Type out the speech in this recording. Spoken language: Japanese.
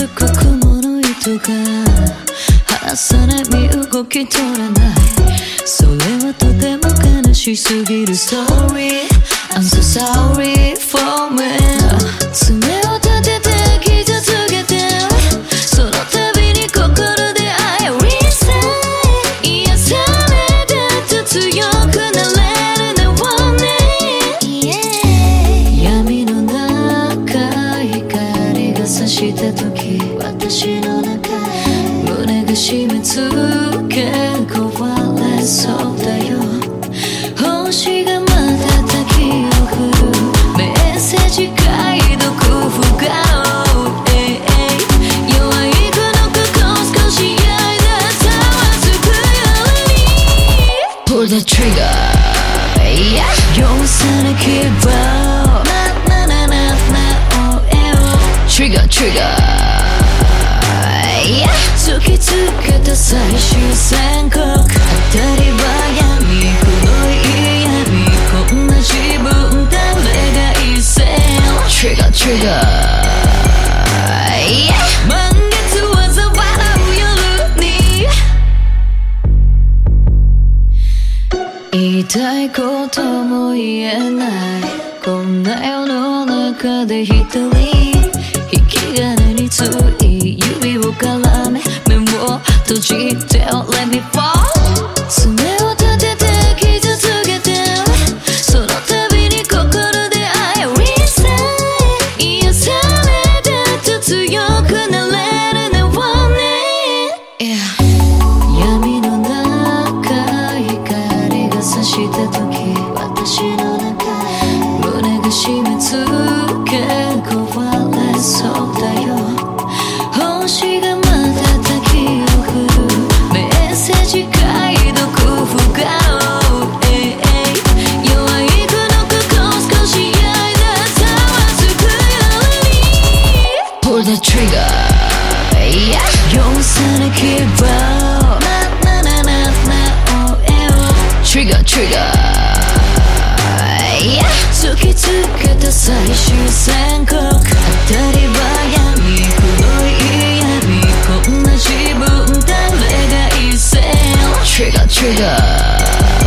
つく雲の糸が離さない身動き取らない。それはとても悲しすぎる Sorry I'm so sorry for me 爪を立てて傷つけてその度に心で I resign 癒されてと強くなれるのをね、闇の中光が差した時私の中胸が締め付け壊れそうだよ。星が瞬きを振るメッセージ解読不可能、弱いこの心少し間ざわつくように Pull the trigger、容赦な希望なななななおえお Trigger trigger突きつけた最終宣告当たりは闇黒い闇こんな自分誰がいせよ Trigger trigger 満月はざ笑う夜に言いたいことも言えないこんな世の中で一人引き金につい指を絡め目を閉じて Let me fall 爪を立てて傷つけてその度に心で I resign 癒されてと強くなれるのをね、闇の中光が差した時私の中胸が締め付け壊れそうだよ。星が瞬きを振るメッセージ解読不可能、弱いこの心少し間ざわつくように Pull the trigger 容赦な希望なななななおえお Trigger trigger 突きつけた最終宣告当たりは闇黒い闇こんな自分誰がいせよ Trigger trigger